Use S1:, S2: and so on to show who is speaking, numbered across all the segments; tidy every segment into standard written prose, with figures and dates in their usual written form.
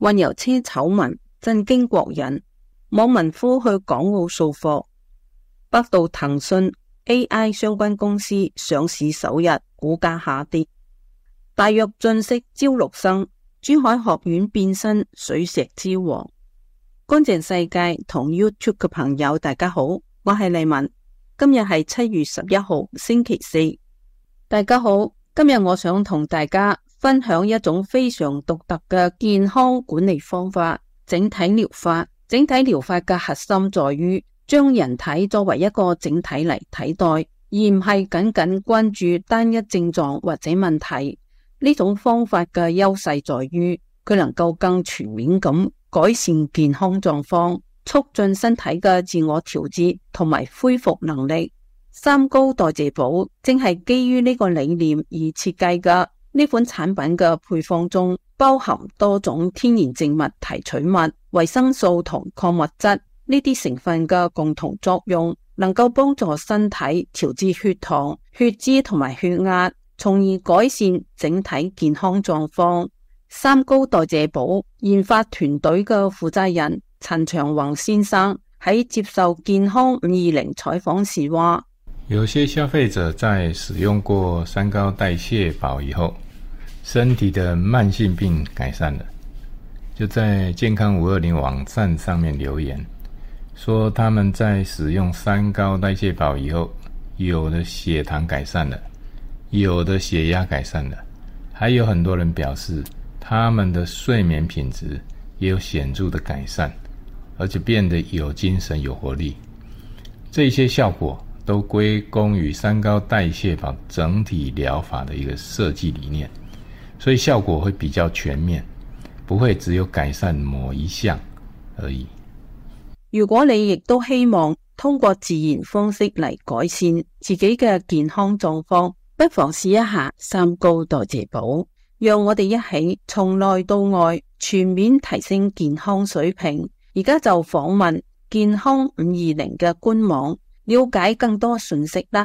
S1: 運油車醜聞震驚國人，網民呼去港澳掃貨。百度、騰訊 AI 相關公司上市首日股價下跌。大躍進式招陸生，珠海學院變身水石之王。乾淨世界同 YouTube 嘅朋友大家好，我係麗文，今日係7月11號星期四。大家好，今日我想同大家分享一種非常獨特嘅健康管理方法——整體療法。整體療法嘅核心在於將人體作為一個整體嚟睇待，而唔係僅僅關注單一症狀或者問題。呢種方法嘅優勢在於佢能夠更全面咁改善健康狀況，促進身體嘅自我調節同埋恢復能力。三高代謝寶正係基於呢個理念而設計嘅。呢款產品嘅配方中包含多種天然靜脈提取物、維生素同礦物質，呢啲成分嘅共同作用能夠幫助身體調節血糖、血脂同埋血壓，從而改善整體健康狀況。三高代謝寶研發團隊嘅負責人陳長宏先生喺接受健康520採訪時話：
S2: 有些消費者在使用過三高代謝寶以後，身體的慢性病改善了，就在健康520網站上面留言，說他們在使用三高代謝寶以後，有的血糖改善了，有的血壓改善了，還有很多人表示他們的睡眠品質也有顯著的改善，而且變得有精神有活力。這些效果都歸功於三高代謝寶整體療法的一個設計理念，所以效果會比較全面，不會只有改善某一項而已。
S1: 如果你亦都希望通過自然方式嚟改善自己嘅健康狀況，不妨試一下三高代謝寶，讓我哋一起從內到外全面提升健康水平。而家就訪問健康520嘅官網，了解更多信息啦。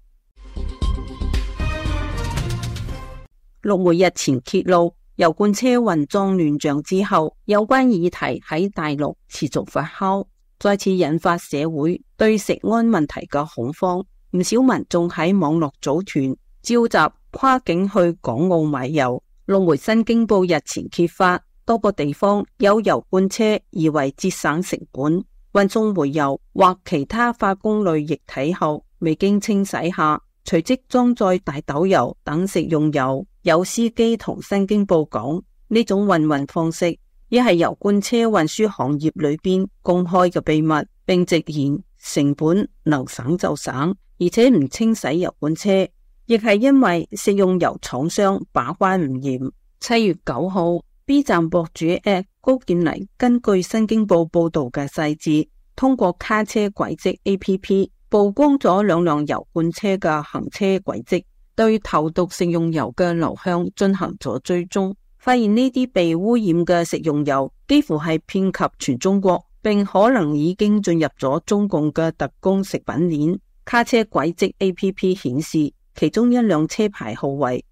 S1: 陸媒日前揭露油罐車運裝亂象之後，有關議題喺大陸持續發酵，再次引發社會對食安問題嘅恐慌。唔少民眾喺網絡組團召集跨境去港澳買油。陸媒新京報日前揭發，多個地方有油罐車以為節省成本，運送煤油或其他化工類液體後，未經清洗下，隨即裝載大豆油等食用油。有司機同新京報講，呢種運方式亦係油罐車運輸行業裏邊公開嘅秘密，並直言成本能省就省，而且唔清洗油罐車，亦係因為食用油廠商把關唔嚴。7月9號 B 站博主高建黎根據新京報報道嘅細節，通過卡車軌跡 APP 曝光咗兩輛油罐車嘅行車軌跡，對投毒食用油嘅流向進行咗追蹤，發現呢啲被污染嘅食用油幾乎係遍及全中國，並可能已經進入咗中共嘅特供食品鏈。卡車軌跡 APP 顯示，其中一輛車牌號為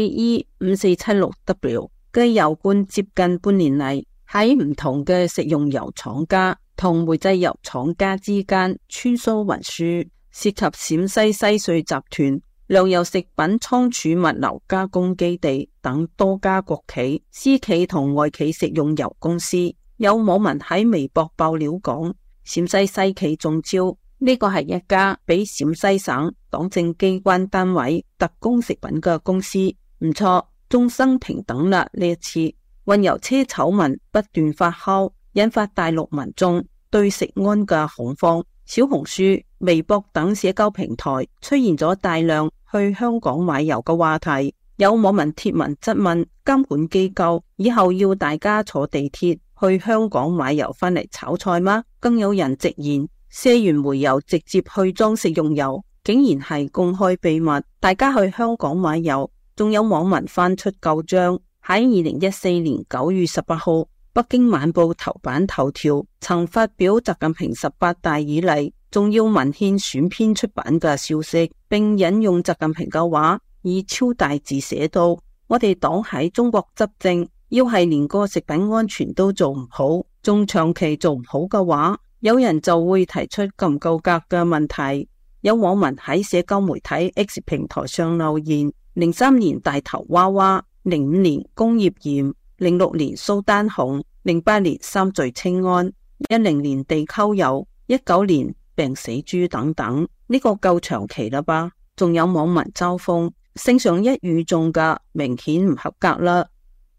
S1: KE5476W 嘅油罐接近半年嚟喺唔同嘅食用油廠家同煤製油廠家之間穿梭運輸，涉及陝西西穗集團、糧油食品倉儲物流加工基地等多家國企、私企同外企食用油公司。有網民喺微博爆料講，陝西西企中招，呢個係一家俾陝西省黨政機關單位特供食品嘅公司，唔錯，眾生平等啦。呢一次運油車醜聞不斷發酵，引發大陸民眾對食安嘅恐慌。小紅書、微博等社交平台出現咗大量去香港買油嘅話題。有網民貼文質問監管機構，以後要大家坐地鐵去香港買油返嚟炒菜嗎？更有人直言卸完煤油直接去裝食用油，竟然係公開秘密，大家去香港買油。仲有網民翻出舊賬，喺2014年9月18號北京晚報頭版頭條曾發表習近平18大以嚟重要文獻選編出版嘅消息，並引用習近平嘅話，以超大字寫到：我哋黨喺中國執政要係連個食品安全都做唔好，仲長期做唔好嘅話，有人就會提出夠唔夠格嘅問題。有網民喺社交媒體 X 平台上留言：03年大頭娃娃，05年工業鹽，06年蘇丹紅，08年三聚氰胺，10年地溝油，19年病死豬等等。呢個夠長期啦吧？仲有網民嘲諷，勝上一語中嘅明顯唔合格啦。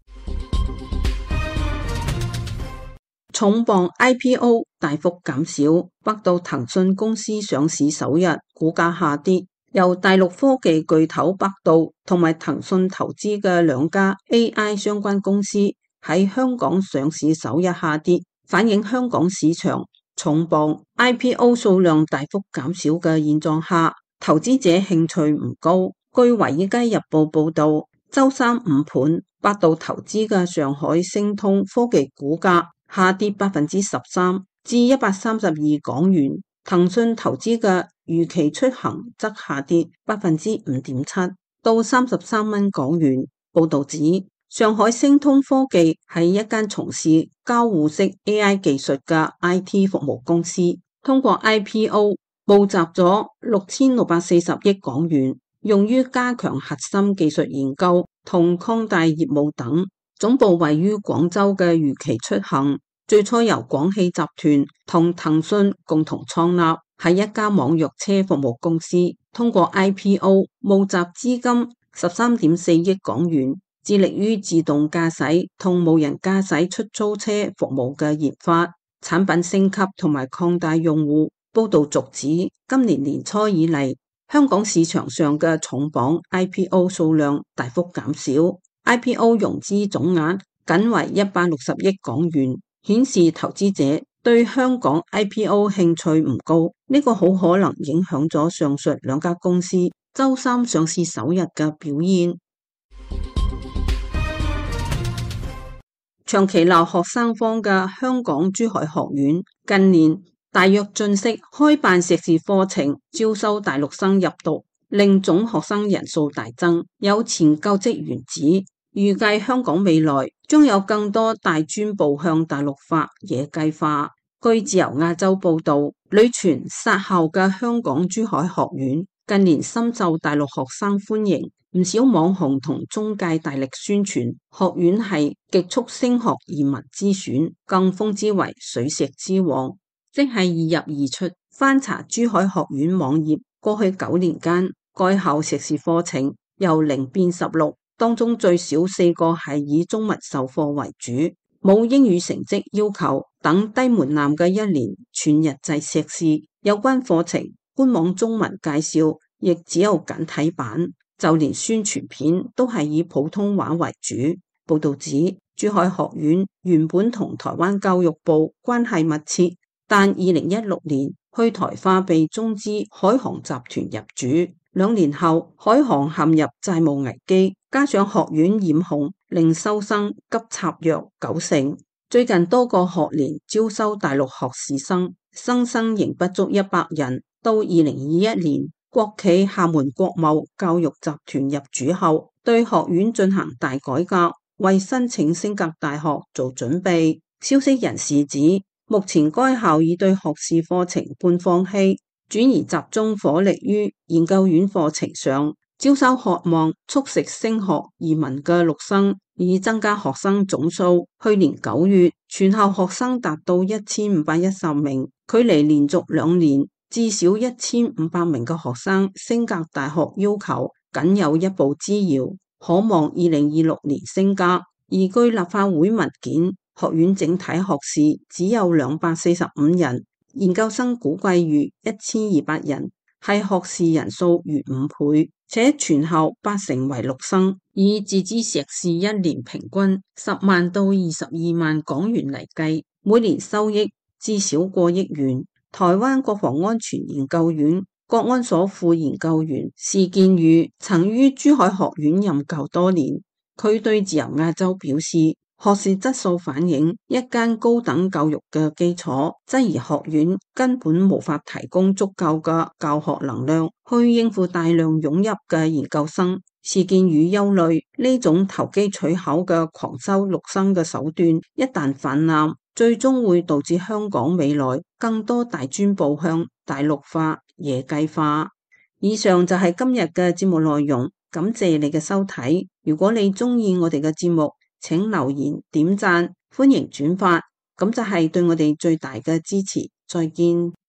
S1: 重磅 IPO 大幅減少，百度騰訊公司上市首日股價下跌，由大陸科技巨頭百度同埋騰訊投資嘅兩家 AI 相關公司喺香港上市首日下跌，反映香港市場重磅 IPO 數量大幅減少嘅現狀下，投資者興趣唔高。據華爾街日報報道，周三午盤，百度投資嘅上海星通科技股價下跌13%至132港元，騰訊投資嘅如期出行則下跌5.7%到33蚊港元。報道指，上海星通科技係一間從事交互式 AI 技術嘅 IT 服務公司，通過 IPO 募集咗6640億港元，用於加強核心技術研究同擴大業務等。總部位於廣州嘅如期出行，最初由廣汽集團同騰訊共同創立，係一家網約車服務公司。通過 IPO 募集資金13.4億港元，致力於自動駕駛同無人駕駛出租車服務嘅研發、產品升級同埋擴大用戶。報道續指，今年年初以嚟，香港市場上嘅重磅 IPO 數量大幅減少。IPO 融資總額僅為160億港元，顯示投資者對香港 IPO 興趣唔高。呢個好可能影響咗上述兩家公司周三上市首日嘅表現。長期留學生荒嘅香港珠海學院近年大躍進式開辦碩士課程，招收大陸生入讀，令總學生人數大增。有前教職員指，預計香港未來將有更多大專步向大陸化野雞化。據自由亞洲報道，屢傳殺校嘅香港珠海學院近年深受大陸學生歡迎，唔少網紅同中介大力宣傳學院係極速升學移民之選，更封之為水石之王，即係易入易出。翻查珠海學院網頁，過去9年間，該校碩士課程由0變16。當中最少4個係以中文授課為主，冇英語成績要求等低門檻嘅1年全日制碩士。有關課程官網中文介紹亦只有簡體版，就連宣傳片都係以普通話為主。報道指，珠海學院原本同台灣教育部關係密切，但2016年去台化被中資海航集團入主，2年後海航陷入債務危機，加上學院染控，令收生急插約90%。最近多個學年招收大陸學士生，生仍不足100人。到2021年，國企廈門國貿教育集團入主後，對學院進行大改革，為申請升格大學做準備。消息人士指，目前該校已對學士課程半放棄，轉而集中火力於研究院課程上，招收渴望速食升學移民嘅陸生，以增加學生總數。去年9月，全校學生達到1510名，距離連續2年至少1500名嘅學生升格大學要求僅有一步之遙，可望2026年升格。而據立法會文件，學院整體學士只有245人，研究生估計逾1200人，係學士人數逾5倍，且全校80%為陸生。以自資碩士一年平均10萬到22萬港元嚟計，每年收益至少過億元。台灣國防安全研究院國安所副研究員施建宇曾於珠海學院任教多年，佢對自由亞洲表示， 學士質素反映一間高等教育嘅基礎，質疑學院根本無法提供足夠嘅教學能量去應付大量湧入嘅研究生。事件與憂慮，呢種投機取巧嘅狂收陸生嘅手段一旦泛濫，最終會導致香港未來更多大專步向大陸化、野雞化。以上就係今日嘅節目內容，感謝你嘅收睇。如果你鍾意我哋嘅節目，請留言點讚，歡迎轉發，咁就係對我哋最大嘅支持。再見。